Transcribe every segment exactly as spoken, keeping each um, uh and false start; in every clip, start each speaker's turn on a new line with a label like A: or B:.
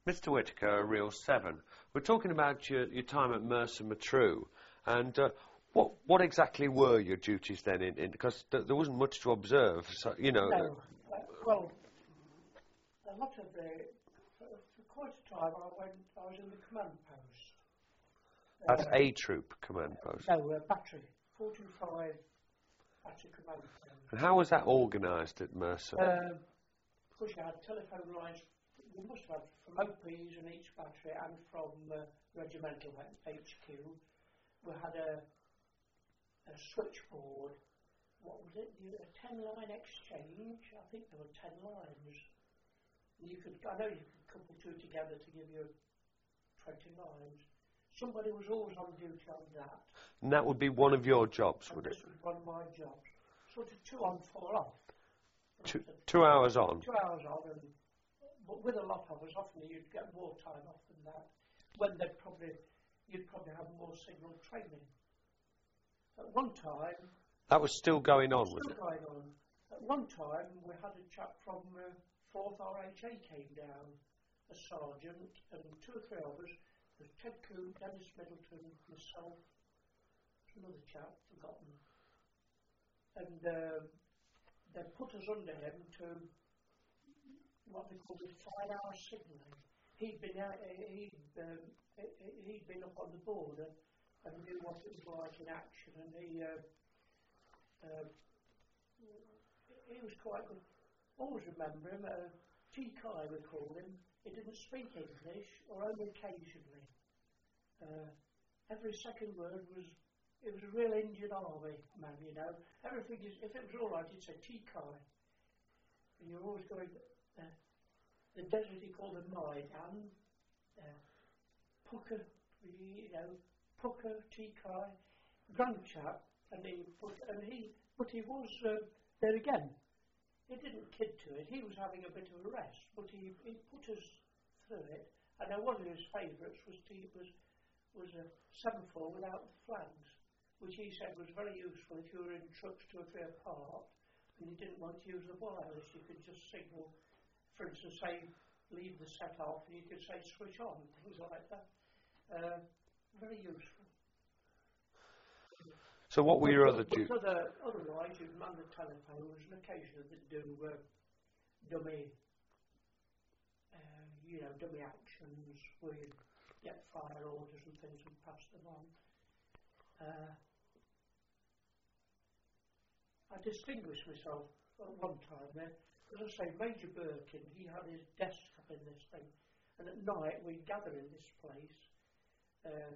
A: Mister Whitaker, a real seven. We're talking about your, your time at Mercer Matrew, and uh, what what exactly were your duties then? In, in because th there wasn't much to observe, so you know.
B: No, uh, well, a lot of the for, for quite a time I went. I was in the command post.
A: That's
B: uh,
A: A troop command post.
B: No, uh, battery four two five battery command post.
A: And how was that organised at Mercer?
B: Uh, of course, you had telephone lines. We must have had from O Ps in each battery and from uh, regimental H Q. We had a, a switchboard. What was it? A ten-line exchange. I think there were ten lines. You could, I know you could couple two together to give you twenty lines. Somebody was always on duty on that.
A: And that would be one of your jobs, would
B: and
A: it?
B: This was one of my jobs. Sort of two on, four off.
A: Two, two hours on.
B: Two hours on, and but with a lot of us, often you'd get more time off than that. When they'd probably, you'd probably have more signal training. At one time,
A: That was still going on, was
B: still
A: it?
B: going on. At one time, we had a chap from uh, fourth R H A came down, a sergeant, and two or three of us. There's Ted Coombe, Dennis Middleton, myself, another chap, forgotten. And uh, they put us under him to what they called the five-hour signalling. He'd been out, he'd, um, he'd been up on the border and knew what it was like in action, and he uh, uh, he was quite good. Always remember him. Uh, T. Kai, we called him. He didn't speak English, or only occasionally. Uh, every second word was. It was a real Indian Army man, you know. Everything is. If it was all right, he'd say T. Kai, and you're always going. Uh, the desert he called a Maidan, uh, Pucker, you know, Pucker, T. Kai, grand chap, and he, but, and he, but he was uh, there again. He didn't kid to it. He was having a bit of a rest, but he, he put us through it. And now one of his favourites was T, was was a seven four without the flags, which he said was very useful if you were in trucks two or three apart and you didn't want to use the wireless. You could just signal. For instance, say, leave the set off, and you could say switch on, things like that. Uh, very useful.
A: So what were your other
B: but
A: duties?
B: Other, otherwise, you'd man the telephones, and occasionally they'd do uh, dummy, uh, you know, dummy actions where you'd get fire orders and things and pass them on. Uh, I distinguished myself at one time there. As I say, Major Birkin, he had his desk up in this thing, and at night we'd gather in this place. Uh,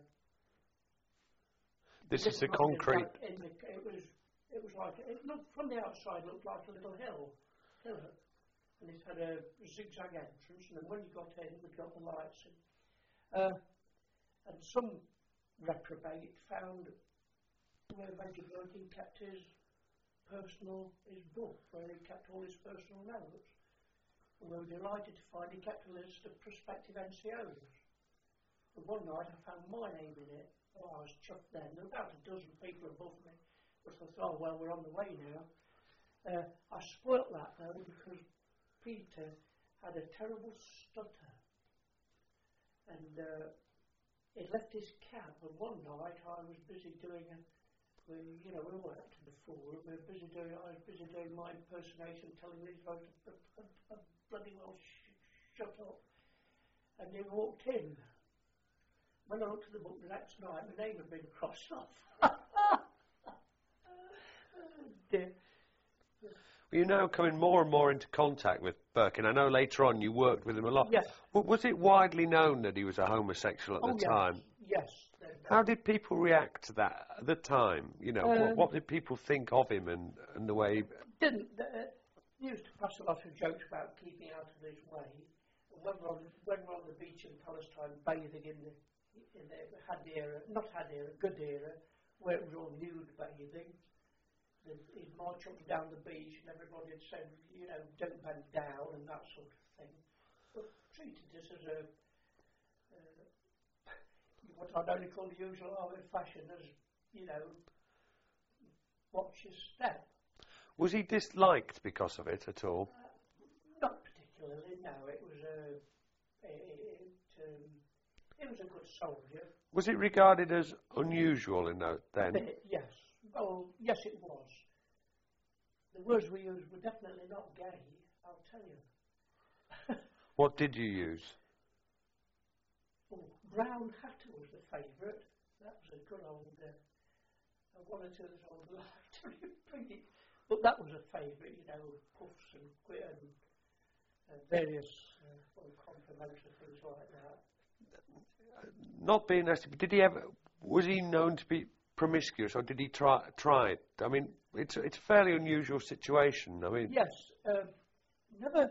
A: This is the concrete.
B: Like in the, it was, it was like it looked from the outside looked like a little hill, hill, and it had a zigzag entrance. And then when you got in, we got the lights in. Uh, and some reprobate found where Major Birkin kept his. personal, his book, where he kept all his personal notes. And we were delighted to find he kept a list of prospective N C Os. And one night I found my name in it. Oh, I was chuffed then. There were about a dozen people above me. But I thought, oh, well, we're on the way now. Uh, I spoilt that, though, because Peter had a terrible stutter. And uh, he left his cap, and one night I was busy doing a We, you know, we all acted before. We were busy doing. I was busy doing my impersonation, telling these guys to uh, uh, bloody well sh shut up. And he walked in. When I looked at the book the next night, my name had been crossed off. Oh, dear.
A: Well, you're now coming more and more into contact with Birkin. I know later on you worked with him a lot.
B: Yes.
A: W was it widely known that he was a homosexual at
B: Oh,
A: the
B: yes.
A: time?
B: Yes.
A: How did people react to that at the time? You know,
B: um,
A: what, what did people think of him and, and the way...
B: Didn't, uh, used to pass a lot of jokes about keeping out of his way. When we're on, when we're on the beach in Palestine bathing in the, in the had era, not had era, good era, where it was all nude bathing, he'd march up and down the beach and everybody would say, you know, don't bend down and that sort of thing. But treated this as a uh, what I'd only call the usual Army fashion, as, you know, watch your step.
A: Was he disliked because of it at all?
B: Uh, not particularly, no. It was a, It, it, um, he was a good soldier.
A: Was it regarded as unusual in that then?
B: A bit, yes. Oh, yes, it was. The words we used were definitely not gay, I'll tell you.
A: What did you use?
B: Oh, brown hatter was the favourite. That was a good old, uh, one or two that I would like to repeat. But that was a favourite, you know, puffs and quit and uh, various uh, complimentary things like that.
A: Not being nasty, but did he ever, was he known to be promiscuous, or did he try, try it? I mean, it's, it's a fairly unusual situation, I mean...
B: Yes, um, never,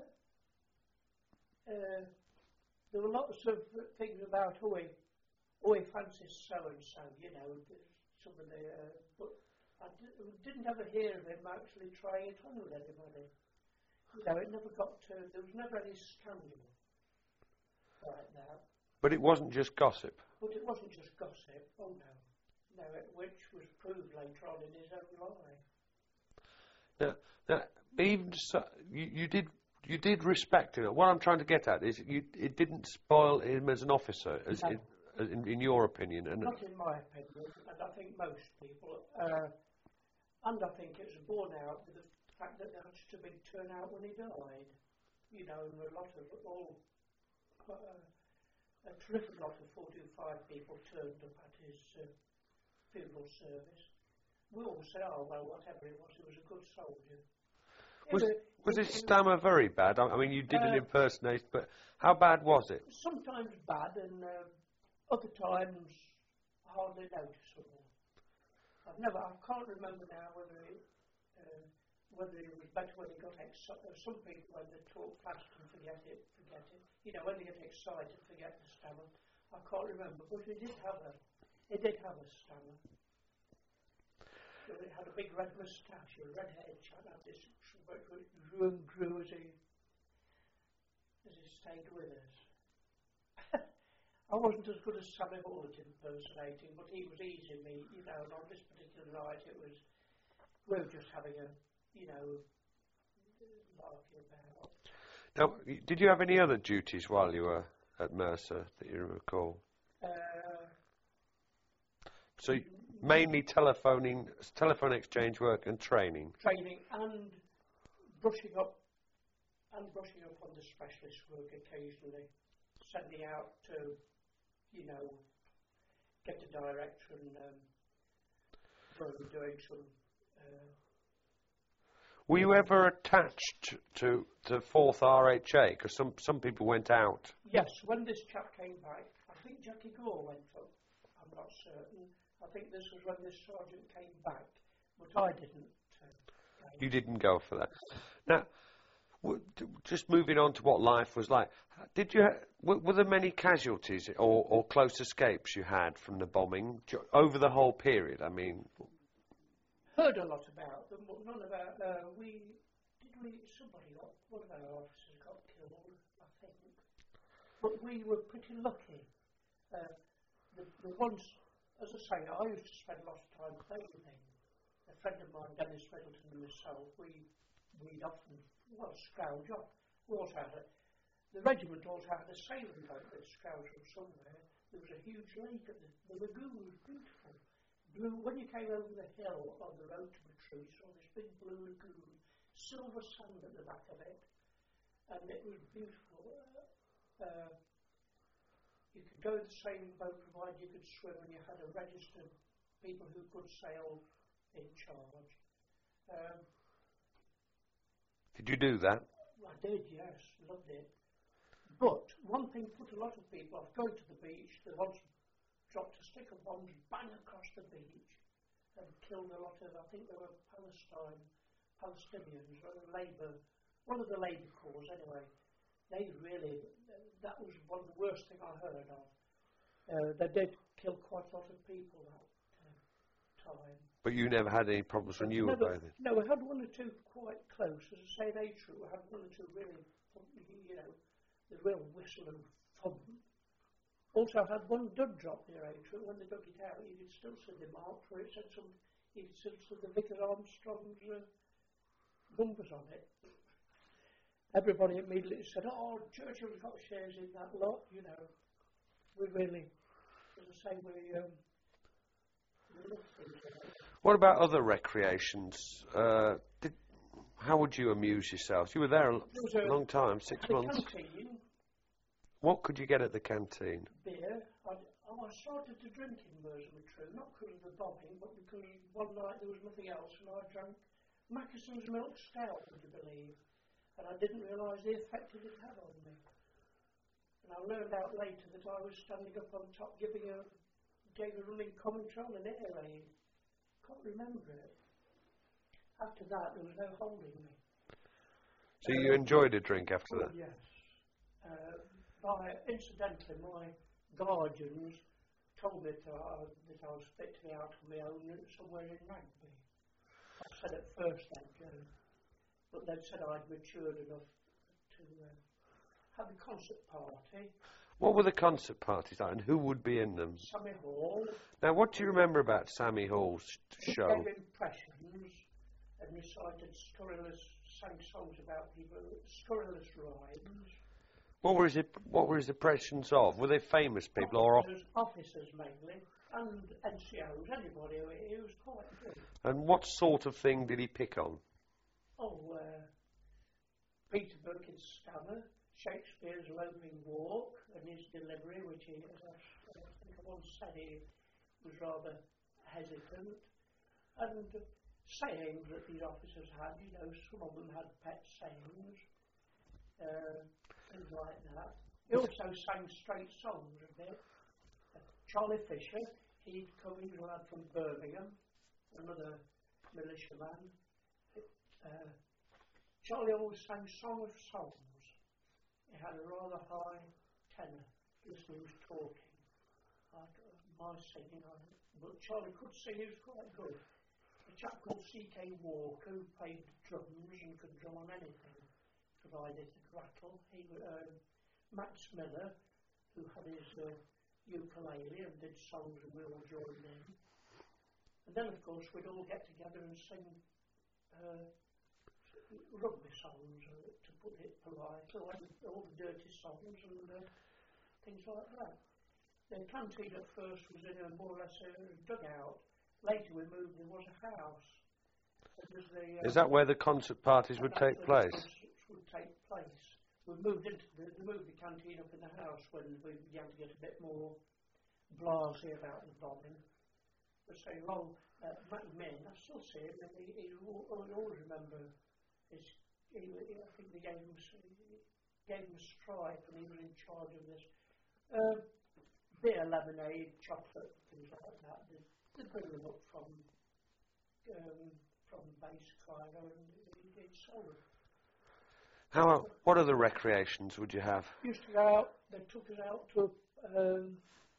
B: uh, there were lots of things about, oh, he, oh, he fancies so-and-so, you know, some of the, uh, but I di- didn't ever hear of him actually trying it on with anybody. You know, it never got to, there was never any scandal like that.
A: But it wasn't just gossip.
B: But it wasn't just gossip, oh no. No, it, which was proved later on in his own life.
A: Now, now even so, you, you did you did respect him. What I'm trying to get at is you, it didn't spoil him as an officer, as
B: No.
A: in, as in, in your opinion. And
B: Not in my opinion, and I think most people. Uh, and I think it's borne out with the fact that there had such a big turnout when he died. You know, and a lot of all. Uh, A terrific lot of forty-five people turned up at his uh, funeral service. We all said, oh, well, whatever it was, he was a good soldier.
A: was,
B: It
A: was
B: it
A: his stammer very bad? I I mean, you did an
B: Uh,
A: impersonation, but how bad was it?
B: Sometimes bad, and uh, other times hardly noticeable. I've never, I can't remember now whether it, uh, whether it was better when he got excited. Some people, when they talk fast and forget it, forget it. You know, when they get excited, forget the stammer. I can't remember, but he did have a, he did have a stammer. So he had a big red moustache, a red-haired chap, had this, but it grew and grew as he, as he stayed with us. I wasn't as good as Sammy Hall at impersonating, but he was easing me, you know, and on this particular night it was, we were just having a, you know, laughing about.
A: Now, y- did you have any other duties while you were at Mercer that you recall?
B: Uh,
A: So y- mainly telephoning, telephone exchange work and training.
B: training and brushing up, and brushing up on the specialist work occasionally, sending out to, you know, get the director and um, probably doing some. Uh,
A: Were you ever attached to the fourth R H A? Because some, some people went out.
B: yes, when this chap came back, I think Jackie Gore went up. I'm not certain. I think this was when this sergeant came back, but I didn't. Uh,
A: You didn't go for that. Now, w- d- just moving on to what life was like. Did you? Ha- were, were there many casualties or, or close escapes you had from the bombing jo- over the whole period? I mean,
B: heard a lot about them, but none about. Uh, we did we. Somebody got one of our officers got killed, I think. But we were pretty lucky. Uh, the, the ones, as I say, I used to spend a lot of time playing with him. A friend of mine, Dennis Middleton, and myself, we we'd often well scrounge off. We also had a, the regiment also had a sailing boat that scrounged from somewhere. There was a huge lake, and the, the lagoon was beautiful. Blue, when you came over the hill on the road to Matrix, you saw this big blue lagoon, silver sand at the back of it, and it was beautiful. Uh, uh, you could go in the sailing boat provided you could swim, and you had a registered people who could sail in charge. Um,
A: did you do that?
B: I did, yes, loved it. But one thing put a lot of people off going to the beach. They once dropped a stick of bombs bang across the beach and killed a lot of, I think they were Palestine, Palestinians, or Labour, one of the Labour corps anyway. They really, that was one of the worst thing I heard of. Uh, they did kill quite a lot of people that uh, time.
A: But you never had any problems when you were
B: Never-
A: bathing?
B: No, we had one or two quite close. As I say, they true. We had one or two really, you know, the real whistle and thump. Also, I had one dud drop near Atrium. When they dug it out, you could still see the marks where it said some, you could still see the Vickers Armstrong's uh, numbers on it. everybody immediately said, oh, Churchill's got shares in that lot, you know. We really, as I say, we, um, we love things like that.
A: What about other recreations? Uh, did, how would you amuse yourselves? You were there a
B: There was a-
A: long time, six
B: the
A: months.
B: canteen,
A: What could you get at the canteen?
B: beer. I'd, oh, I started to drink in Merseymoor, not because of the bombing, but because one night there was nothing else, and I drank Mackeson's milk stout, would you believe? And I didn't realise the effect it had had on me. And I learned out later that I was standing up on top giving a, gave a running commentary on an air raid. Can't remember it. After that, there was no holding me.
A: So you enjoyed a drink after
B: Oh,
A: that?
B: yes. Uh, by, incidentally, my guardians told me that I, that I was fit to be out on my own somewhere in Rugby. I said at first they'd go, but they'd said I'd matured enough to uh, have a concert party.
A: What were the concert parties like, and who would be in them?
B: Sammy Hall.
A: Now, what do you remember about Sammy Hall's
B: He
A: show?
B: gave impressions and recited scurrilous, sang songs about people, scurrilous rhymes.
A: What were his What were his impressions of? Were they famous people or?
B: Officers, officers mainly, and N C Os, anybody. He was quite good.
A: And what sort of thing did he pick on?
B: Oh, uh, Peter Birkin's stammer, Shakespeare's loping walk, and his delivery, which he, as I, I think I once said, he was rather hesitant, and uh, sayings that these officers had. You know, some of them had pet sayings. Uh, things like that. He also sang straight songs a bit. Uh, Charlie Fisher, he'd come, he was a lad from Birmingham, another militiaman. Uh, Charlie always sang Song of Songs. He had a rather high tenor, listening he was talking. I, my singing, I, but Charlie could sing, he was quite good. A chap called C K Walker, who played drums and could drum on anything, provided it could rattle. He, uh, Max Miller, who had his uh, ukulele and did songs, and we all joined in. And then, of course, we'd all get together and sing uh, rugby songs, uh, to put it politely, all, all the dirty songs and uh, things like that. The canteen at first was in a more or less a dugout. Later we moved, there was a house. Was the, uh,
A: Is that where the concert parties would take place?
B: Would take place. We moved into the, we moved the canteen up in the house when we began to get a bit more blasé about the bombing. But say long, uh, Matt Min, I still see him, and he, he, I always remember his, he, he, I think they gave him, gave him a stripe, and he was in charge of this. Uh, beer, lemonade, chocolate, things like that. They, they bring them up from um, from base Clyro, and he, he sold them.
A: How? What other recreations would you have?
B: Used to go out. They took us out to. Um,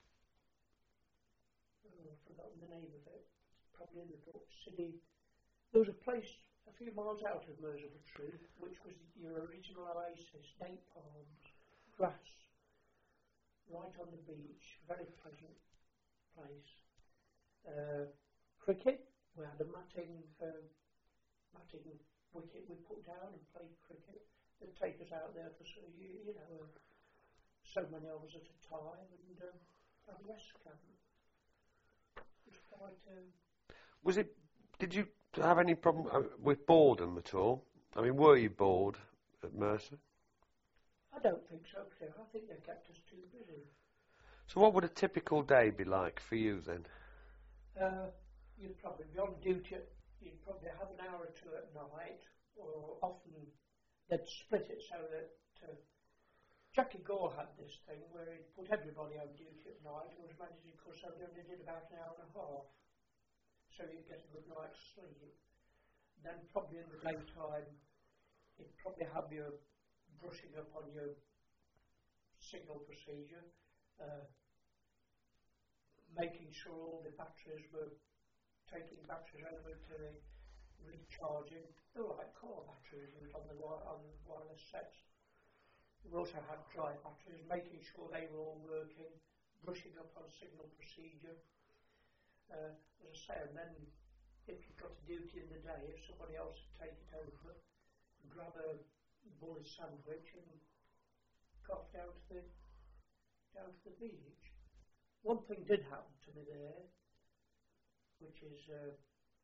B: oh, I've forgotten the name of it. Probably in the book. City. There was a place a few miles out of Merseymoor, which was your original oasis, date palms, grass, right on the beach. Very pleasant place. Uh, cricket. We had a matting, uh, matting wicket we put down and played cricket. They'd take us out there for, so, you, you know, uh, so many hours at a time, and um, have a rest camp. It was quite. Um,
A: Was it? Did you have any problem uh, with boredom at all? I mean, were you bored at Mercer?
B: I don't think so, Claire. I think they kept us too busy.
A: So, what would a typical day be like for you then?
B: Uh, you'd probably be on duty. At, you'd probably have an hour or two at night, or often they'd split it so that uh, Jackie Gore had this thing where he'd put everybody on duty at night. It was managed because they only did about an hour and a half, so you'd get a good night's sleep. Then probably in the daytime, you'd probably have your brushing up on your signal procedure, uh, making sure all the batteries were taking batteries over to the recharging. They were like car batteries used on the wi- on the wireless sets. We also had dry batteries, making sure they were all working, brushing up on signal procedure. Uh, as I say, and then if you got a duty in the day, if somebody else would take it over, grab a bought a sandwich and got down to the down to the beach. One thing did happen to me there, which is uh,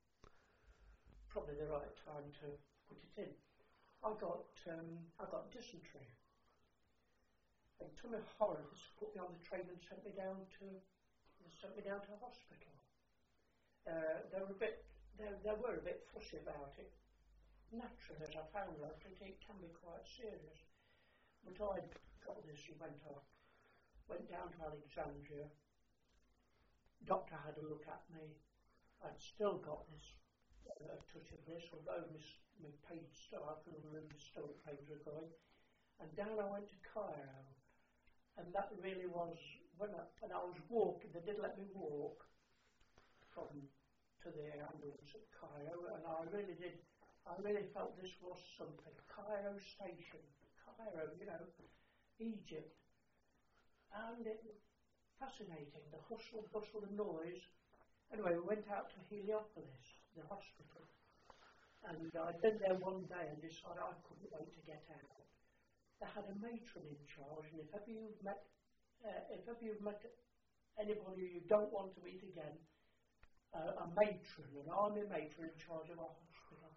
B: probably the right time to put it in. I got um, I got dysentery, and to my horror, they put me on the train and sent me down to they sent me down to hospital. Uh, they were a bit they, they were a bit fussy about it. Naturally, as I found out, it, it can be quite serious. But I got this and went off, went down to Alexandria. Doctor had a look at me. I'd still got this uh, touch of this, although my, my pain still, I couldn't remember the stomach pains were going. And down I went to Cairo. And that really was, when I, when I was walking, they did let me walk from to the ambulance at Cairo, and I really did, I really felt this was something. Cairo station, Cairo, you know, Egypt. And it was fascinating, the hustle, bustle, the noise. Anyway, we went out to Heliopolis, the hospital. And I'd been there one day and decided I couldn't wait to get out. They had a matron in charge, and if ever you've met, uh, if ever you've met anybody you don't want to meet again, uh, a matron, an army matron in charge of a hospital.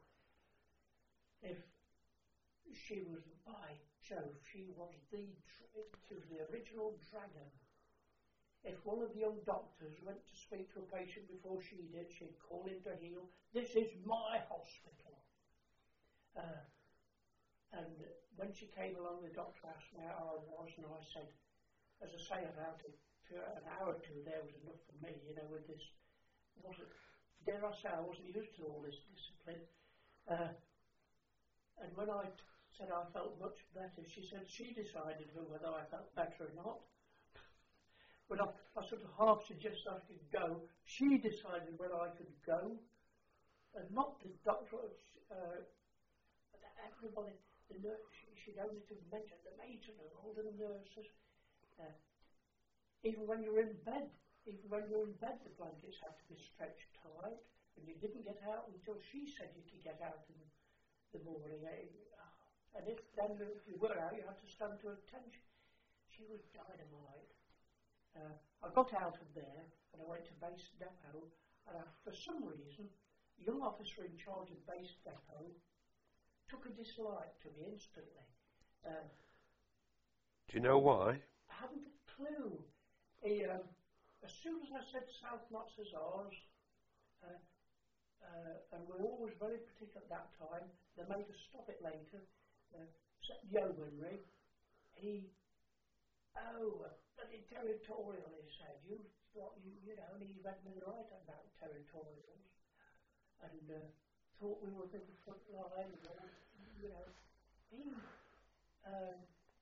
B: If she was, by Jove, she was the, she was the original dragon. If one of the young doctors went to speak to a patient before she did, she'd call in to heal. This is my hospital. Uh, and when she came along, the doctor asked me how I was, and I said, as I say, about it, an hour or two there was enough for me, you know, with this, wasn't, dare I say, I wasn't used to all this discipline. Uh, and when I t- said I felt much better, she said she decided whether I felt better or not. When I, I sort of half suggested I could go, she decided whether I could go, and not the doctor, uh, everybody, the nurse, she'd only to mention the matron and all the nurses. Uh, even when you're in bed, even when you're in bed, the blankets had to be stretched tight, and you didn't get out until she said you could get out in the morning. Uh, and if then if you were out, you had to stand to attention. She was dynamite. Uh, I got out of there and I went to base depot, and I, for some reason, the young officer in charge of base depot took a dislike to me instantly. Uh,
A: Do you know why?
B: I haven't a clue. He, um, as soon as I said South Notts ours, uh, uh, and we're always very particular at that time, they made us stop it later, uh, yeomanry, he, oh, bloody territorial, he said. You, you, you know, and he read me right about territorials, and uh, thought we were in the front line, and all, you know. He, um,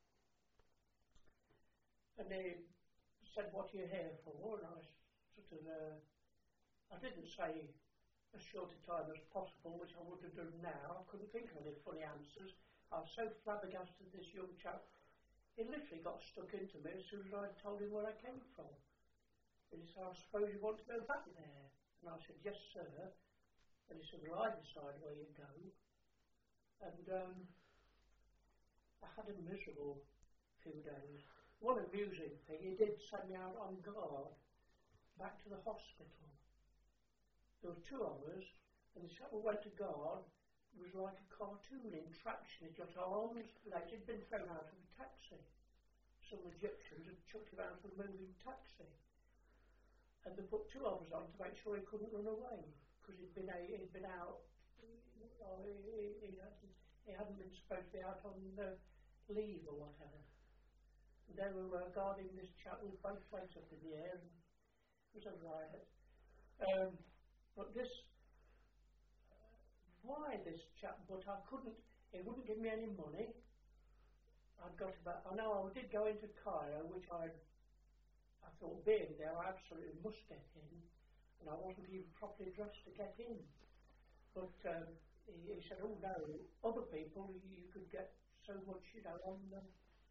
B: and they said, what are you here for? And I sort of, uh, I didn't say as short a time as possible, which I would have done now. I couldn't think of any funny answers. I was so flabbergasted this young chap. He literally got stuck into me as soon as I told him where I came from. And he said, I suppose you want to go back there? And I said, yes, sir. And he said, well, I decide where you go. And um, I had a miserable few days. One amusing thing, he did send me out on guard back to the hospital. There were two of us, and the chap who went to guard was like a cartoon in traction. He'd got arms, legs, he'd been thrown out of a taxi. Some Egyptians had chucked him out of a moving taxi. And they put two of us on to make sure he couldn't run away, because he'd been, a, he'd been out, or he, he, he, hadn't, he hadn't been supposed to be out on uh, leave or whatever. And they were uh, guarding this chap with both legs up in the air, and it was a riot. Um, but this, uh, why this chap, but I couldn't, he wouldn't give me any money. I'd got about, I know I did go into Cairo, which I I thought being there I absolutely must get in, and I wasn't even properly dressed to get in. But um, he, he said, oh no, other people you could get so much, you know, on them.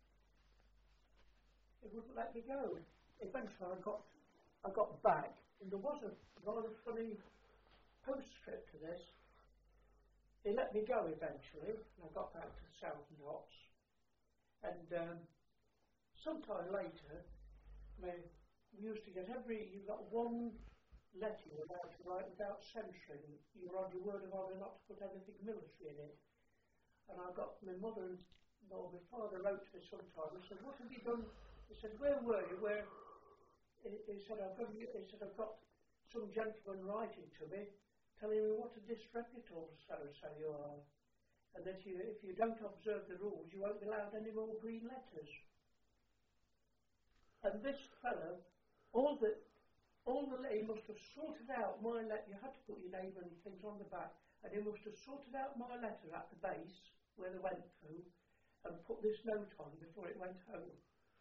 B: It wouldn't let me go. Eventually I got I got back, and there was a rather funny postscript to this. he let me go eventually, and I got back to South Notts. And um, sometime later, I mean, we used to get every, you got one letter you were allowed to write without censoring. You were on your word of honour not to put anything military in it. And I got my mother and no, my father wrote to me sometime. He said, "What have you done?" He said, "Where were you?" Where? He, he said, "I've got." He said, "I've got some gentleman writing to me, telling me what a disreputable so-and-so you are, and that you, if you don't observe the rules, you won't be allowed any more green letters." And this fellow, all the, all the, he must have sorted out my letter. You had to put your name and things on the back, and he must have sorted out my letter at the base where they went through, and put this note on before it went home.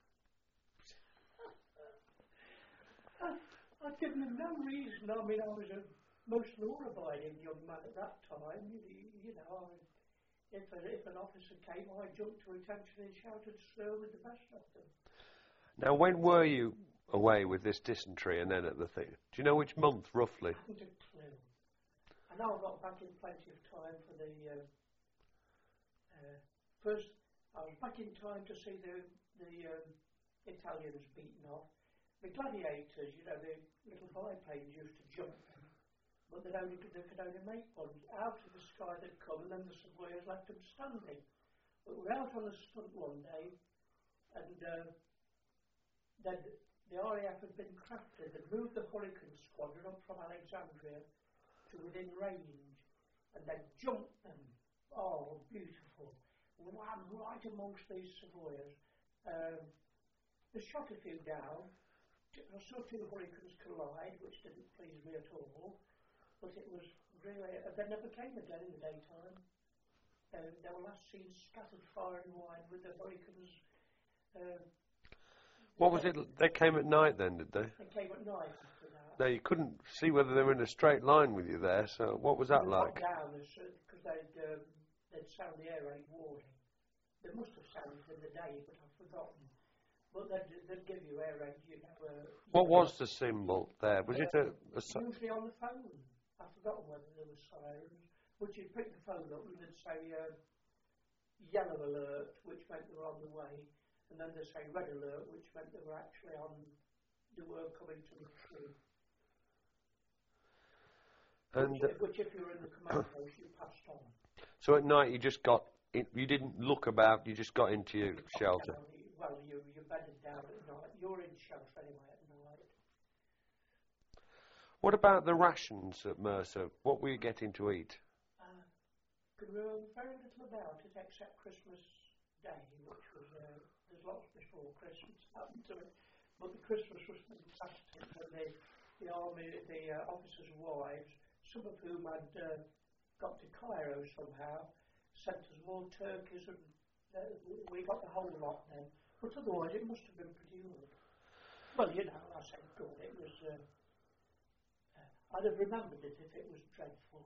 B: I, I'd given him no reason. I mean, I was a most law-abiding young man at that time. You, you know, I, if, a, if an officer came, I jumped to attention and shouted slur with the best of them.
A: Now, when were you away with this dysentery and then at the thing? Do you know which month, roughly?
B: I haven't a clue. I know I got back in plenty of time for the... Uh, uh, first, I was back in time to see the, the um, Italians beaten off. The gladiators, you know, the little biplanes used to jump them, but they'd only, they could only make one. Out of the sky they'd come, and then the Savoyers left them standing. But we're out on a stunt one day, and uh, then the R A F had been crafted. They'd moved the Hurricane Squadron up from Alexandria to within range, and then jumped them. Oh, beautiful. Wham, right amongst these Savoyers. Um, they shot a few down. I saw two Hurricanes collide, which didn't please me at all. But it was really... Uh, they never came again in the daytime. Uh, they were last seen scattered far and wide with the Hurricanes. Uh,
A: What was it? They came at night then, did they?
B: They came at night after that.
A: Now, you couldn't see whether they were in a straight line with you there, so what was that
B: they
A: like?
B: Down because they'd, um, they'd sound the air raid warning. They must have sounded in the day, but I've forgotten. But they'd, they'd give you air raid, you know. Uh,
A: What was the symbol there? Was uh, it a... a
B: usually on the phone. I've forgotten whether there were sirens. But you'd pick the phone up and they'd say uh, yellow alert, which meant they were on the way. And then they say red alert, which meant they were actually on, they were coming to the tree. And which, uh, which if you were in the command post, you passed on.
A: So at night you just got, in, you didn't look about, you just got into your
B: you
A: shelter?
B: Down, well, you, you bedded down at night. You're in shelter anyway at night.
A: What about the rations at Mercer? What were you getting to eat?
B: Uh, could remember very little about it except Christmas Day, which was... Uh, There's lots before Christmas happened to it, but the Christmas was fantastic. And the, the army, the uh, officers' wives, some of whom had uh, got to Cairo somehow, sent us more turkeys, and uh, we got the whole lot then. But otherwise, it must have been pretty good. Well, you know, I said good. It was. Uh, uh, I'd have remembered it if it was dreadful.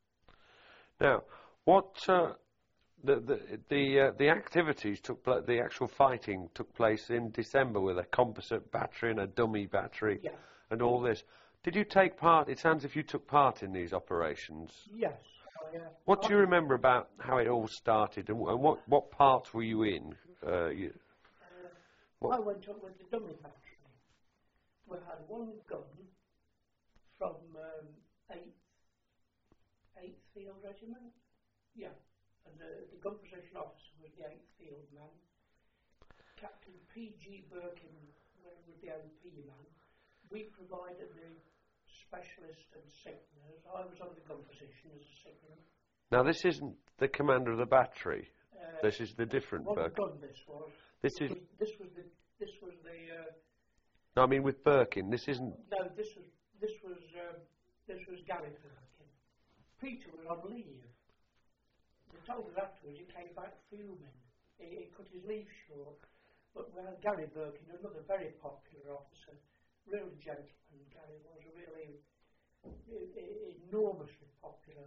A: Now, what? Uh, The the the, uh, the activities took pla- the actual fighting took place in December with a composite battery and a dummy battery,
B: yeah.
A: and all this. Did you take part? It sounds as if you took part in these operations.
B: Yes. I, uh,
A: what do you remember about how it all started, and, and what what part were you in? Uh, you,
B: uh, I went up with the dummy battery. We had one gun from um, eighth eighth Field Regiment. Yeah. And the, the gun position officer was the eighth Field man. Captain P G Birkin was the O P man. We provided the specialist and signallers. I was on the gun position as a signaller.
A: Now, this isn't the commander of the battery.
B: Uh,
A: this is the different
B: What
A: Birkin.
B: gun this was?
A: This,
B: this
A: is.
B: Was, this was the. This was the. Uh,
A: no, I mean with Birkin. This isn't.
B: No, this was. This was. Um, this was Gary Birkin. Peter was on leave. They told us afterwards he came back fuming. He, he cut his leave short. But we had Gary Birkin, another very popular officer, real gentleman. Gary was really e- e- enormously popular.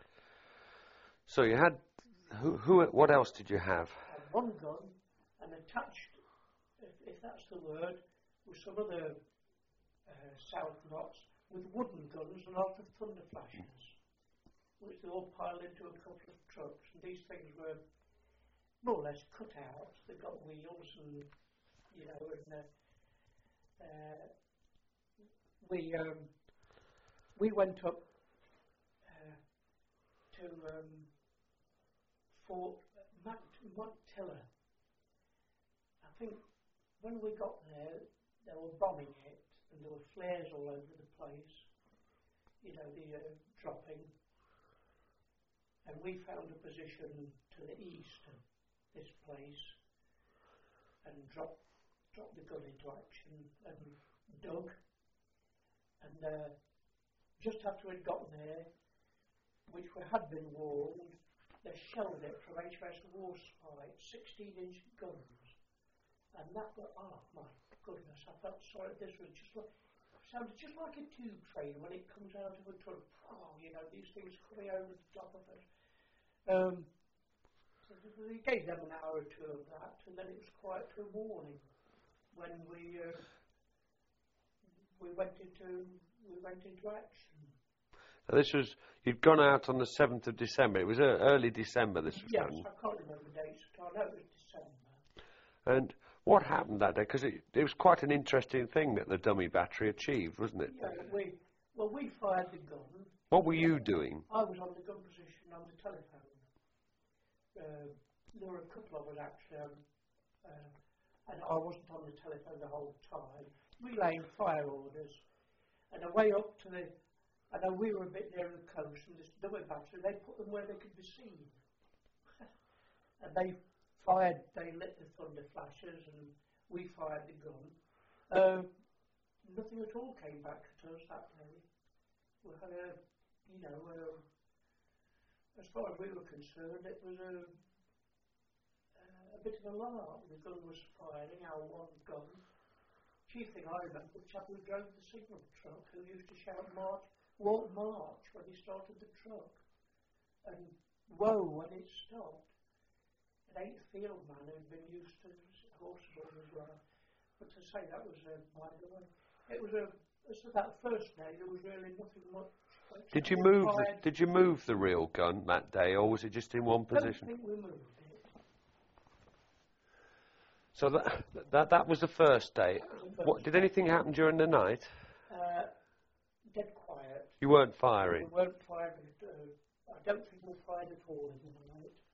A: So you had who? Who? What else did you have?
B: I had one gun, and attached, if, if that's the word, with some other uh, South Notts with wooden guns and lots of thunder flashes. which they all piled into a couple of trucks, and these things were more or less cut out. They got wheels, and you know, and uh, uh, we um, we went up uh, to um, Fort Montilla. I think when we got there, they were bombing it, and there were flares all over the place. You know, the uh, dropping. And we found a position to the east of this place and dropped, dropped the gun into action and dug. And uh, just after we'd gotten there, which we had been warned, they shelled it from H M S Warspite, sixteen inch guns. And that was, oh my goodness, I felt sorry. This was just like, sounded just like a tube train when it comes out of a tunnel. Oh, you know, these things coming over the top of it. Um, so we gave them an hour or two of that, and then it was quiet till morning when we uh, we went into we went into action.
A: Now this was, you'd gone out on the seventh of December. It was uh, early December. This was
B: yes,
A: done.
B: I can't remember the dates at all. I know it was December.
A: And what happened that day? Because it, it was quite an interesting thing that the dummy battery achieved, wasn't it?
B: Yeah, we well we fired the gun.
A: What were you doing?
B: I was on the gun position on the telephone. Uh, there were a couple of us actually, um, uh, and I wasn't on the telephone the whole time, relaying fire orders. And away up to the, I know we were a bit near the coast, and this dummy battery, they put them where they could be seen. And they fired, they lit the thunder flashes, and we fired the gun. Uh, nothing at all came back at us that day. We had a, you know, uh, as far as we were concerned, it was a, uh, a bit of a lark. The gun was firing, our one gun. Chief thing I remember, the chap who drove the signal truck, who used to shout "March, walk march" when he started the truck, and "whoa" when it stopped. An eighth field man who'd been used to horses as well. But to say that was a, by the way, it was a, so that first day there was really nothing much.
A: Did you move? The, did you move the real gun that day, or was it just in one position?
B: I don't think we moved it.
A: So that that that was the first day.
B: Was the first
A: What did anything happen during the night?
B: Uh, dead quiet.
A: You weren't firing.
B: We weren't firing. Uh, I don't think we fired at all in the night.